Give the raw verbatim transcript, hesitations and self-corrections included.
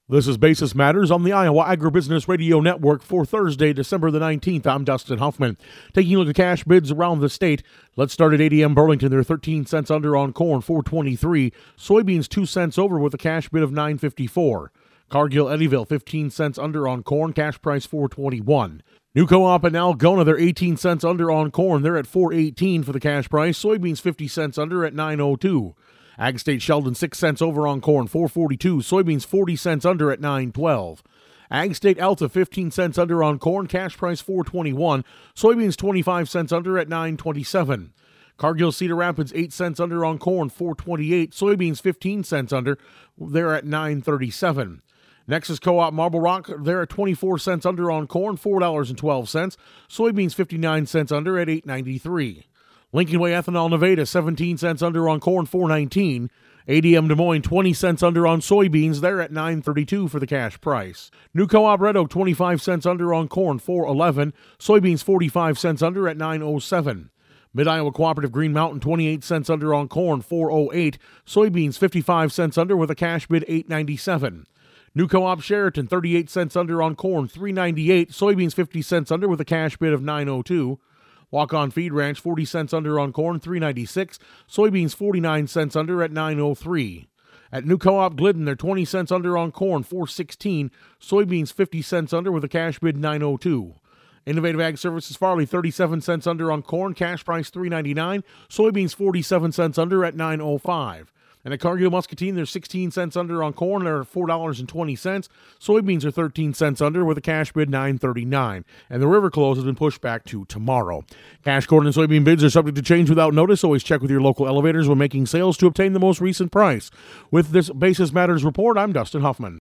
This is Basis Matters on the Iowa Agribusiness Radio Network for Thursday, December the nineteenth. I'm Dustin Huffman. Taking a look at cash bids around the state. Let's start at A D M Burlington. They're thirteen cents under on corn, four twenty-three. Soybeans two cents over with a cash bid of nine fifty-four. Cargill Eddyville fifteen cents under on corn, cash price four twenty-one. New Co-op in Algona, they're eighteen cents under on corn. They're at four eighteen for the cash price. Soybeans fifty cents under at nine oh two. Ag State Sheldon six cents over on corn, four forty-two. Soybeans forty cents under at nine twelve. Ag State Alta fifteen cents under on corn, cash price four twenty-one. Soybeans twenty-five cents under at nine twenty-seven. Cargill Cedar Rapids eight cents under on corn, four twenty-eight. Soybeans fifteen cents under, they're at nine thirty-seven. Nexus Co-op Marble Rock, they're at twenty-four cents under on corn, four dollars and twelve cents. Soybeans fifty-nine cents under at eight ninety-three. Lincoln Way Ethanol Nevada, seventeen cents under on corn, four nineteen. A D M Des Moines, twenty cents under on soybeans. They're at nine thirty-two for the cash price. New Co-op Red Oak, twenty-five cents under on corn, four eleven. Soybeans, forty-five cents under at nine oh seven. Mid-Iowa Cooperative Green Mountain, twenty-eight cents under on corn, four oh eight. Soybeans, fifty-five cents under with a cash bid, eight ninety-seven. New Co-op Sheraton, thirty-eight cents under on corn, three ninety-eight. Soybeans, fifty cents under with a cash bid of nine oh two. Walk-On Feed Ranch, forty cents under on corn, three ninety-six. Soybeans, forty-nine cents under at nine oh three. At New Co-op Glidden, they're twenty cents under on corn, four sixteen. Soybeans, fifty cents under with a cash bid, nine oh two. Innovative Ag Services Farley, thirty-seven cents under on corn, cash price three ninety-nine. Soybeans, forty-seven cents under at nine oh five. And at Cargill Muscatine, they're sixteen cents under on corn. They're at four dollars and twenty cents. Soybeans are thirteen cents under with a cash bid nine thirty-nine. And the river close has been pushed back to tomorrow. Cash corn and soybean bids are subject to change without notice. Always check with your local elevators when making sales to obtain the most recent price. With this Basis Matters report, I'm Dustin Huffman.